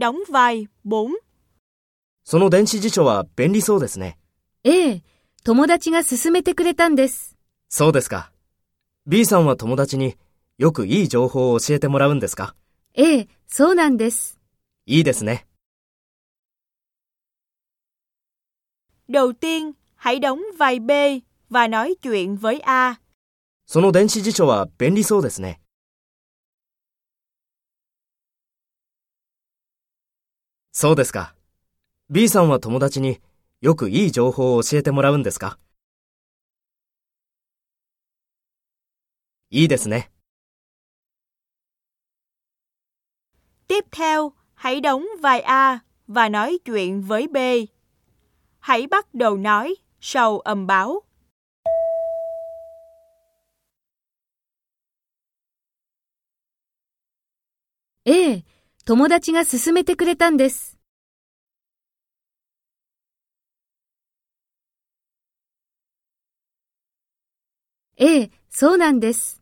đóng vai 4。 その電子辞書は便利そうですね。 ええ、友達が勧めてくれたんです。 そうですか。B さんは友達によくいい情報を教えてもらうんですか？ ええ、そうなんです。 いいですね。 Đầu tiên, hãy đóng vai B và nói chuyện với A。 その電子辞書は便利そうですね。そうですか。B さんは友達によくいい情報を教えてもらうんですか？いいですね。 Tiếp theo, hãy đóng vai A và nói chuyện với B. Hãy bắt đầu nói sau âm báo. ええ、友達が勧めてくれたんです。ええ、そうなんです。